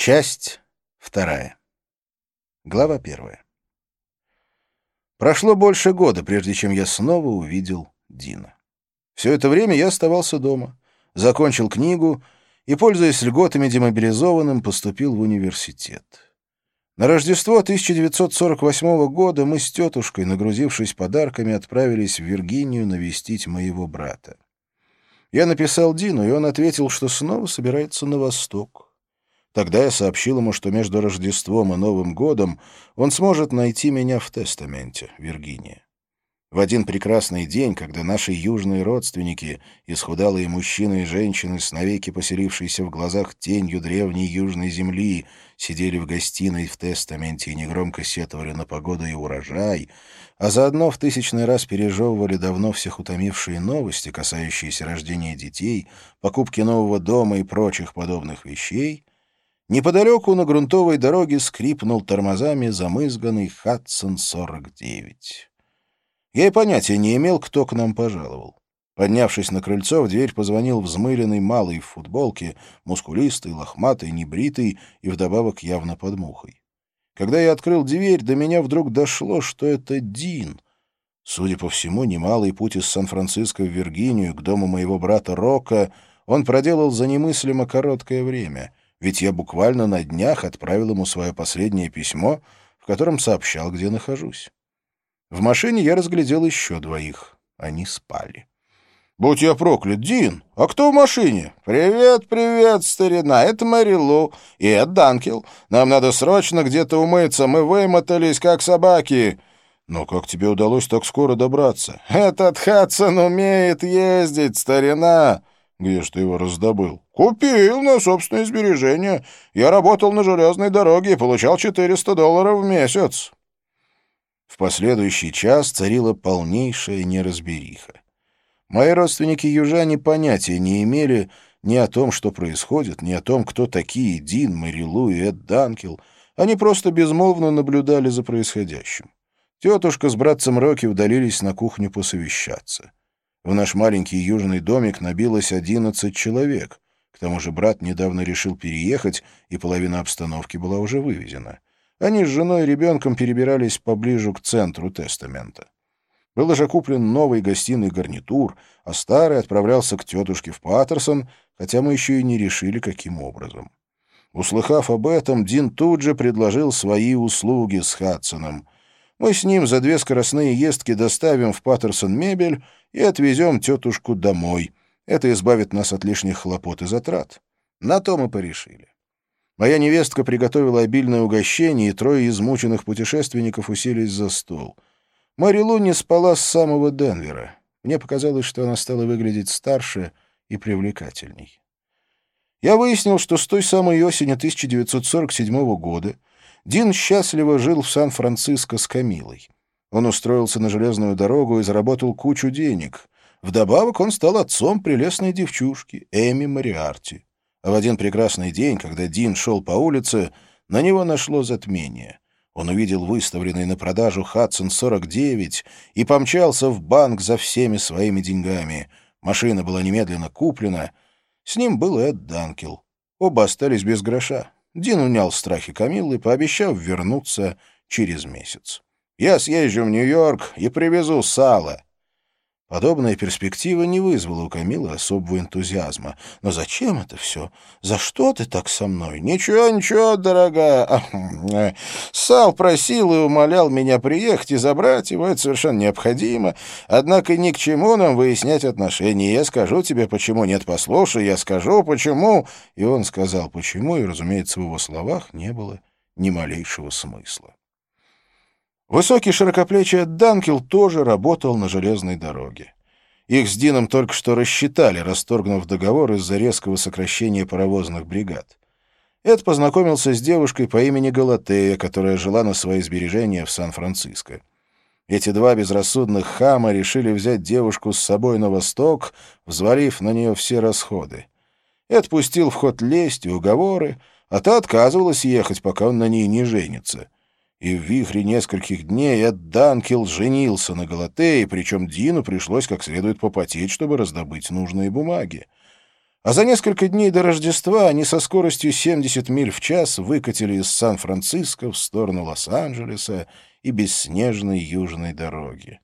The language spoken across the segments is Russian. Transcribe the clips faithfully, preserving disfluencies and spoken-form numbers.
Часть вторая. Глава первая. Прошло больше года, прежде чем я снова увидел Дина. Все это время я оставался дома, закончил книгу и, пользуясь льготами демобилизованным, поступил в университет. На Рождество тысяча девятьсот сорок восьмого года мы с тетушкой, нагрузившись подарками, отправились в Виргинию навестить моего брата. Я написал Дину, и он ответил, что снова собирается на восток. Тогда я сообщил ему, что между Рождеством и Новым годом он сможет найти меня в Тестаменте, Виргиния. В один прекрасный день, когда наши южные родственники, исхудалые мужчины и женщины, с навеки поселившиеся в глазах тенью древней южной земли, сидели в гостиной в Тестаменте и негромко сетовали на погоду и урожай, а заодно в тысячный раз пережевывали давно всех утомившие новости, касающиеся рождения детей, покупки нового дома и прочих подобных вещей, неподалеку на грунтовой дороге скрипнул тормозами замызганный Хадсон сорок девять. Я и понятия не имел, кто к нам пожаловал. Поднявшись на крыльцо, в дверь позвонил взмыленный малый в футболке, мускулистый, лохматый, небритый и вдобавок явно под мухой. Когда я открыл дверь, до меня вдруг дошло, что это Дин. Судя по всему, немалый путь из Сан-Франциско в Виргинию к дому моего брата Рока он проделал за немыслимо короткое время, ведь я буквально на днях отправил ему свое последнее письмо, в котором сообщал, где нахожусь. В машине я разглядел еще двоих. Они спали. «Будь я проклят, Дин! А кто в машине?» «Привет, привет, старина! Это Мэри Лу и это Данкел. Нам надо срочно где-то умыться. Мы вымотались, как собаки». «Но как тебе удалось так скоро добраться?» «Этот Хадсон умеет ездить, старина!» «Где ж ты его раздобыл?» «Купил на собственные сбережения. Я работал на железной дороге и получал четыреста долларов в месяц». В последующий час царила полнейшая неразбериха. Мои родственники-южане понятия не имели ни о том, что происходит, ни о том, кто такие Дин, Мэри Лу и Эд Данкел. Они просто безмолвно наблюдали за происходящим. Тетушка с братцем Рокки удалились на кухню посовещаться. В наш маленький южный домик набилось одиннадцать человек. К тому же брат недавно решил переехать, и половина обстановки была уже вывезена. Они с женой и ребенком перебирались поближе к центру Тестамента. Был уже куплен новый гостиный гарнитур, а старый отправлялся к тетушке в Паттерсон, хотя мы еще и не решили, каким образом. Услыхав об этом, Дин тут же предложил свои услуги с Хадсоном. Мы с ним за две скоростные ездки доставим в Паттерсон мебель и отвезем тетушку домой. Это избавит нас от лишних хлопот и затрат. На то мы порешили. Моя невестка приготовила обильное угощение, и трое измученных путешественников уселись за стол. Мэри Лу не спала с самого Денвера. Мне показалось, что она стала выглядеть старше и привлекательней. Я выяснил, что с той самой осени тысяча девятьсот сорок седьмого года Дин счастливо жил в Сан-Франциско с Камилой. Он устроился на железную дорогу и заработал кучу денег. Вдобавок он стал отцом прелестной девчушки Эми Мориарти. А в один прекрасный день, когда Дин шел по улице, на него нашло затмение. Он увидел выставленный на продажу Хадсон сорок девять и помчался в банк за всеми своими деньгами. Машина была немедленно куплена. С ним был Эд Данкел. Оба остались без гроша. Дин унял страхи Камиллы, пообещав вернуться через месяц. «Я съезжу в Нью-Йорк и привезу сало». Подобная перспектива не вызвала у Камилы особого энтузиазма. «Но зачем это все? За что ты так со мной?» «Ничего, ничего, дорогая. Сал просил и умолял меня приехать и забрать его. Это совершенно необходимо. Однако ни к чему нам выяснять отношения. Я скажу тебе, почему. Нет, послушай, я скажу, почему». И он сказал, почему, и, разумеется, в его словах не было ни малейшего смысла. Высокий широкоплечий Данкел тоже работал на железной дороге. Их с Дином только что рассчитали, расторгнув договор из-за резкого сокращения паровозных бригад. Эд познакомился с девушкой по имени Галатея, которая жила на свои сбережения в Сан-Франциско. Эти два безрассудных хама решили взять девушку с собой на восток, взвалив на нее все расходы. Эд пустил в ход лесть и уговоры, а та отказывалась ехать, пока он на ней не женится. И в вихре нескольких дней Эд Данкел женился на Галатее, причем Дину пришлось как следует попотеть, чтобы раздобыть нужные бумаги. А за несколько дней до Рождества они со скоростью семьдесят миль в час выкатили из Сан-Франциско в сторону Лос-Анджелеса и бесснежной южной дороги.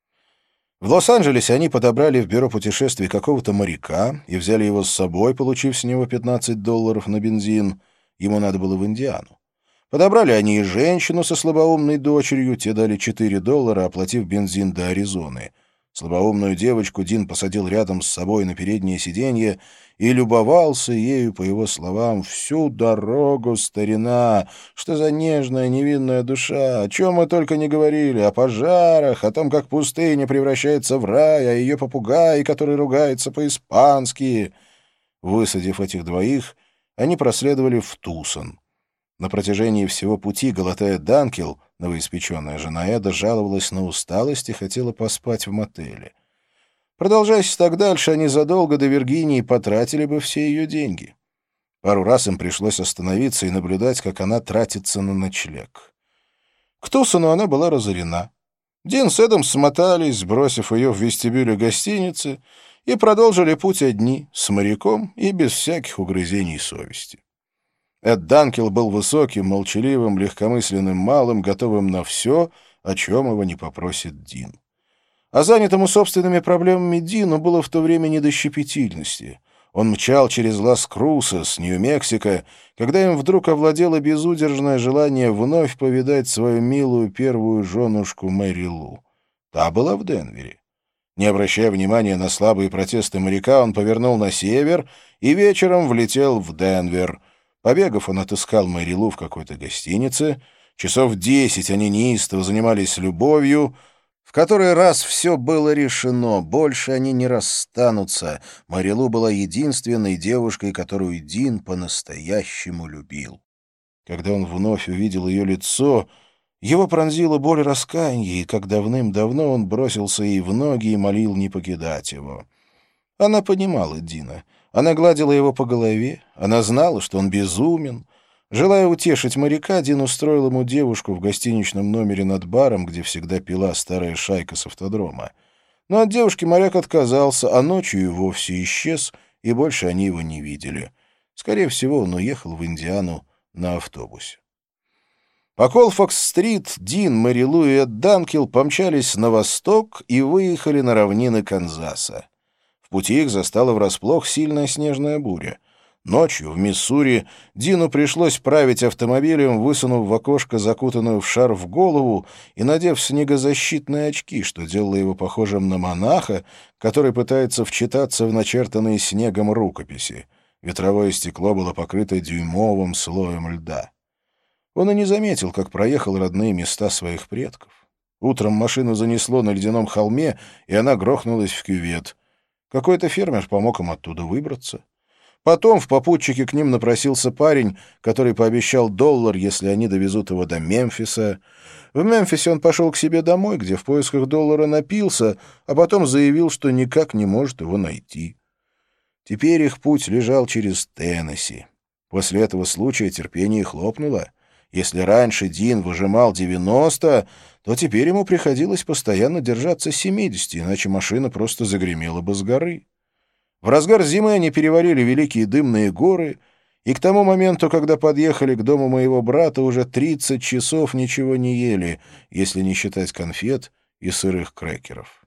В Лос-Анджелесе они подобрали в бюро путешествий какого-то моряка и взяли его с собой, получив с него пятнадцать долларов на бензин. Ему надо было в Индиану. Подобрали они и женщину со слабоумной дочерью, те дали четыре доллара, оплатив бензин до Аризоны. Слабоумную девочку Дин посадил рядом с собой на переднее сиденье и любовался ею, по его словам, всю дорогу, старина. Что за нежная невинная душа, о чем мы только не говорили, о пожарах, о том, как пустыня превращается в рай, о ее попугае, который ругается по-испански. Высадив этих двоих, они проследовали в Тусон. На протяжении всего пути, глотая данкел, новоиспеченная жена Эда жаловалась на усталость и хотела поспать в мотеле. Продолжаясь так дальше, они задолго до Виргинии потратили бы все ее деньги. Пару раз им пришлось остановиться и наблюдать, как она тратится на ночлег. К Тусону она была разорена. Дин с Эдом смотались, бросив ее в вестибюле гостиницы, и продолжили путь одни, с моряком и без всяких угрызений совести. Эд Данкел был высоким, молчаливым, легкомысленным малым, готовым на все, о чем его не попросит Дин. А занятому собственными проблемами Дину было в то время не до щепетильности. Он мчал через Лас-Крусос, Нью-Мексико, когда им вдруг овладело безудержное желание вновь повидать свою милую первую женушку Мэри Лу. Та была в Денвере. Не обращая внимания на слабые протесты моряка, он повернул на север и вечером влетел в Денвер. Побегав, он отыскал Мэри Лу в какой-то гостинице. Часов десять они неистово занимались любовью. В который раз все было решено, больше они не расстанутся. Мэри Лу была единственной девушкой, которую Дин по-настоящему любил. Когда он вновь увидел ее лицо, его пронзила боль раскаяния, и как давным-давно он бросился ей в ноги и молил не покидать его. Она понимала Дина. Она гладила его по голове, она знала, что он безумен. Желая утешить моряка, Дин устроил ему девушку в гостиничном номере над баром, где всегда пила старая шайка с автодрома. Но от девушки моряк отказался, а ночью и вовсе исчез, и больше они его не видели. Скорее всего, он уехал в Индиану на автобусе. По Колфакс-стрит Дин, Мэри Лу и Эд Данкел помчались на восток и выехали на равнины Канзаса. В пути их застала врасплох сильная снежная буря. Ночью в Миссури Дину пришлось править автомобилем, высунув в окошко закутанную в шарф голову и надев снегозащитные очки, что делало его похожим на монаха, который пытается вчитаться в начертанные снегом рукописи. Ветровое стекло было покрыто дюймовым слоем льда. Он и не заметил, как проехал родные места своих предков. Утром машину занесло на ледяном холме, и она грохнулась в кювет. Какой-то фермер помог им оттуда выбраться. Потом в попутчике к ним напросился парень, который пообещал доллар, если они довезут его до Мемфиса. В Мемфисе он пошел к себе домой, где в поисках доллара напился, а потом заявил, что никак не может его найти. Теперь их путь лежал через Теннесси. После этого случая терпение хлопнуло. Если раньше Дин выжимал девяносто, то теперь ему приходилось постоянно держаться семидесяти, иначе машина просто загремела бы с горы. В разгар зимы они перевалили великие дымные горы, и к тому моменту, когда подъехали к дому моего брата, уже тридцать часов ничего не ели, если не считать конфет и сырых крекеров.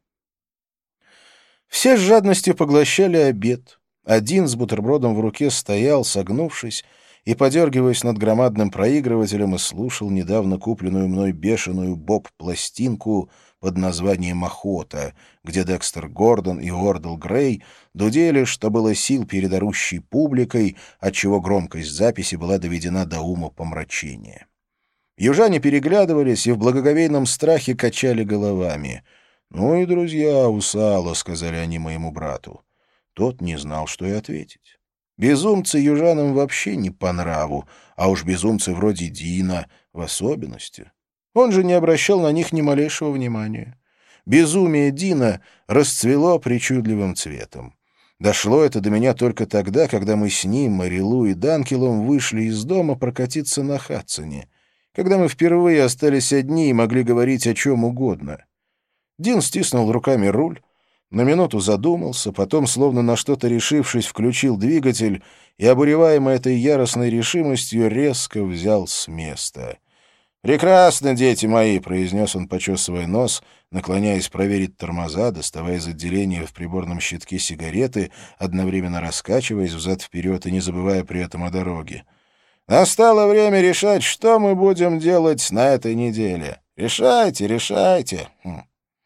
Все с жадностью поглощали обед. Один с бутербродом в руке стоял, согнувшись, и, подергиваясь над громадным проигрывателем, и слушал недавно купленную мной бешеную боб-пластинку под названием «Охота», где Декстер Гордон и Уордл Грей дудели, что было сил перед орущей публикой, отчего громкость записи была доведена до ума помрачения. Южане переглядывались и в благоговейном страхе качали головами. «Ну и друзья у сала», — сказали они моему брату. Тот не знал, что и ответить. Безумцы южанам вообще не по нраву, а уж безумцы вроде Дина в особенности. Он же не обращал на них ни малейшего внимания. Безумие Дина расцвело причудливым цветом. Дошло это до меня только тогда, когда мы с ним, Мэри Лу и Данкелом вышли из дома прокатиться на Хадсоне, когда мы впервые остались одни и могли говорить о чем угодно. Дин стиснул руками руль, На минуту задумался, потом, словно на что-то решившись, включил двигатель и, обуреваемый этой яростной решимостью, резко взял с места. «Прекрасно, дети мои!» — произнес он, почесывая нос, наклоняясь проверить тормоза, доставая из отделения в приборном щитке сигареты, одновременно раскачиваясь взад-вперед и не забывая при этом о дороге. «Настало время решать, что мы будем делать на этой неделе. Решайте, решайте!» хм.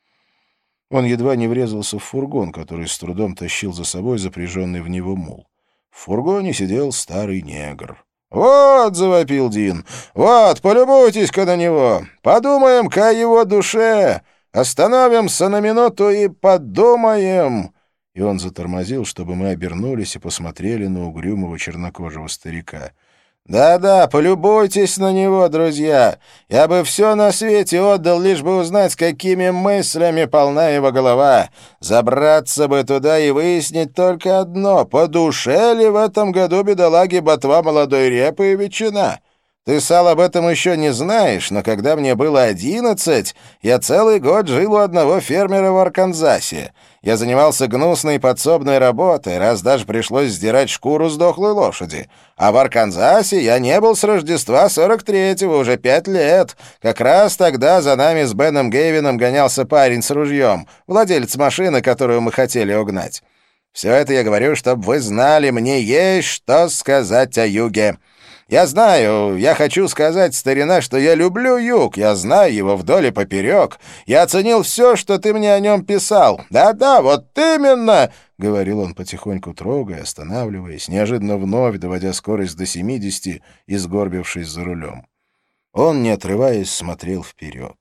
Он едва не врезался в фургон, который с трудом тащил за собой запряженный в него мул. В фургоне сидел старый негр. «Вот!» — завопил Дин. «Вот, полюбуйтесь-ка на него! Подумаем-ка о его душе! Остановимся на минуту и подумаем!» И он затормозил, чтобы мы обернулись и посмотрели на угрюмого чернокожего старика. «Да-да, полюбуйтесь на него, друзья! Я бы все на свете отдал, лишь бы узнать, какими мыслями полна его голова. Забраться бы туда и выяснить только одно: по душе ли в этом году бедолаге ботва молодой репы и ветчина? Ты, Сал, об этом еще не знаешь, но когда мне было одиннадцать, я целый год жил у одного фермера в Арканзасе. Я занимался гнусной подсобной работой, раз даже пришлось сдирать шкуру с дохлой лошади. А в Арканзасе я не был с Рождества сорок третьего, уже пять лет. Как раз тогда за нами с Беном Гейвином гонялся парень с ружьем, владелец машины, которую мы хотели угнать. Все это я говорю, чтобы вы знали, мне есть что сказать о юге. Я знаю, я хочу сказать, старина, что я люблю юг, я знаю его вдоль и поперек. Я оценил все, что ты мне о нем писал. Да-да, вот именно, — говорил он потихоньку трогая, останавливаясь, неожиданно вновь доводя скорость до семидесяти и сгорбившись за рулем. Он, не отрываясь, смотрел вперед.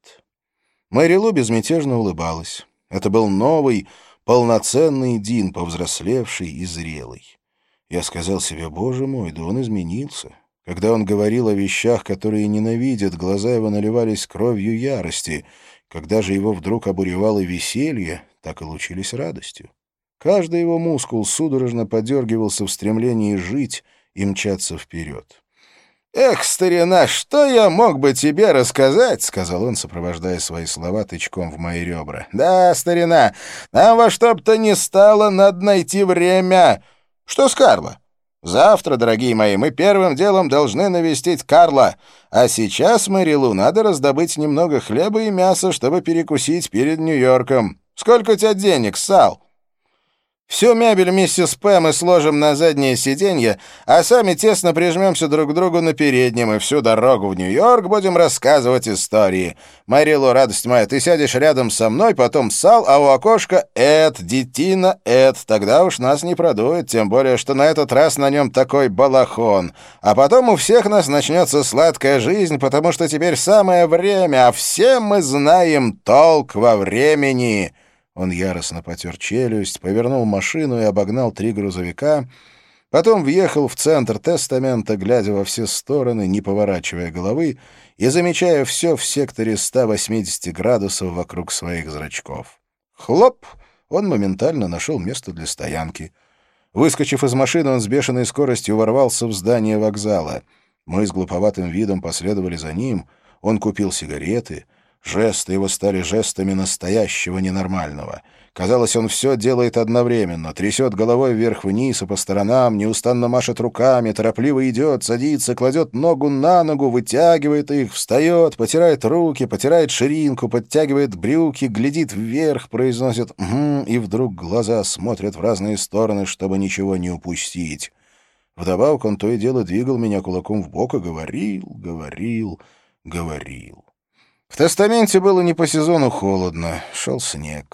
Мэри Лу безмятежно улыбалась. Это был новый, полноценный Дин, повзрослевший и зрелый. Я сказал себе: «Боже мой, да он изменился». Когда он говорил о вещах, которые ненавидят, глаза его наливались кровью ярости. Когда же его вдруг обуревало веселье, так и лучились радостью. Каждый его мускул судорожно подергивался в стремлении жить и мчаться вперед. «Эх, старина, что я мог бы тебе рассказать?» — сказал он, сопровождая свои слова тычком в мои ребра. «Да, старина, нам во что бы то ни стало надо найти время. Что с Карло? Завтра, дорогие мои, мы первым делом должны навестить Карла, а сейчас, Мэри Лу, надо раздобыть немного хлеба и мяса, чтобы перекусить перед Нью-Йорком. Сколько у тебя денег, Сал? Всю мебель миссис П мы сложим на заднее сиденье, а сами тесно прижмемся друг к другу на переднем, и всю дорогу в Нью-Йорк будем рассказывать истории. Мэри Лу, радость моя, ты сядешь рядом со мной, потом Сал, а у окошка Эд, детина Эд. Тогда уж нас не продует, тем более, что на этот раз на нем такой балахон. А потом у всех нас начнется сладкая жизнь, потому что теперь самое время, а все мы знаем толк во времени». Он яростно потер челюсть, повернул машину и обогнал три грузовика, потом въехал в центр Тестамента, глядя во все стороны, не поворачивая головы и замечая все в секторе ста восьмидесяти градусов вокруг своих зрачков. Хлоп! Он моментально нашел место для стоянки. Выскочив из машины, он с бешеной скоростью ворвался в здание вокзала. Мы с глуповатым видом последовали за ним. Он купил сигареты. Жесты его стали жестами настоящего ненормального. Казалось, он все делает одновременно, трясет головой вверх-вниз и по сторонам, неустанно машет руками, торопливо идет, садится, кладет ногу на ногу, вытягивает их, встает, потирает руки, потирает ширинку, подтягивает брюки, глядит вверх, произносит «угу», и вдруг глаза смотрят в разные стороны, чтобы ничего не упустить. Вдобавок он то и дело двигал меня кулаком в бок и говорил, говорил, говорил. В Тестаменте было не по сезону холодно, шел снег.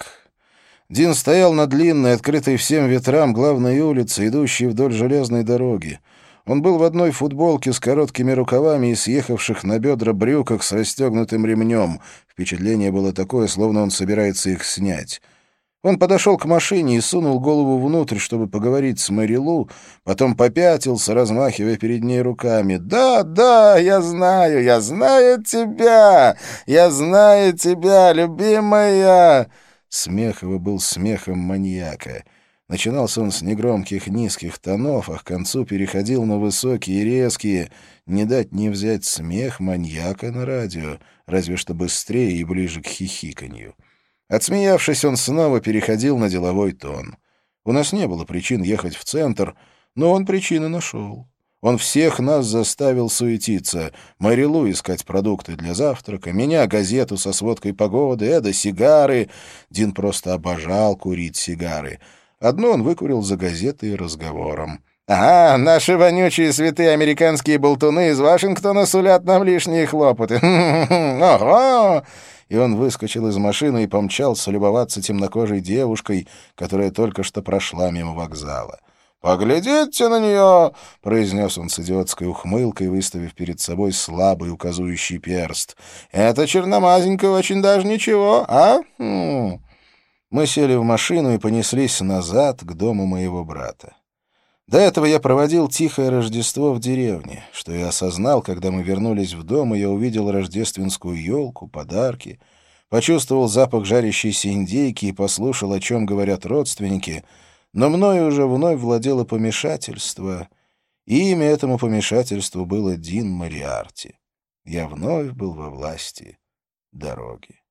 Дин стоял на длинной, открытой всем ветрам главной улице, идущей вдоль железной дороги. Он был в одной футболке с короткими рукавами и съехавших на бедра брюках с расстегнутым ремнем. Впечатление было такое, словно он собирается их снять. Он подошел к машине и сунул голову внутрь, чтобы поговорить с Мэри Лу, потом попятился, размахивая перед ней руками. «Да, да, я знаю, я знаю тебя! Я знаю тебя, любимая!» Смех его был смехом маньяка. Начинался он с негромких низких тонов, а к концу переходил на высокие и резкие. Не дать не взять смех маньяка на радио, разве что быстрее и ближе к хихиканью. Отсмеявшись, он снова переходил на деловой тон. У нас не было причин ехать в центр, но он причины нашел. Он всех нас заставил суетиться. Мэри Лу искать продукты для завтрака, меня газету со сводкой погоды, Эда сигары. Дин просто обожал курить сигары. Одну он выкурил за газетой и разговором. «Ага, наши вонючие святые американские болтуны из Вашингтона сулят нам лишние хлопоты. Ого!» И он выскочил из машины и помчался любоваться темнокожей девушкой, которая только что прошла мимо вокзала. «Поглядите на нее!» — произнес он с идиотской ухмылкой, выставив перед собой слабый указующий перст. «Эта черномазенькая очень даже ничего, а?» хм. Мы сели в машину и понеслись назад к дому моего брата. До этого я проводил тихое Рождество в деревне, что я осознал, когда мы вернулись в дом, и я увидел рождественскую елку, подарки, почувствовал запах жарящейся индейки и послушал, о чем говорят родственники, но мною уже вновь владело помешательство, и имя этому помешательству было Дин Мориарти. Я вновь был во власти дороги.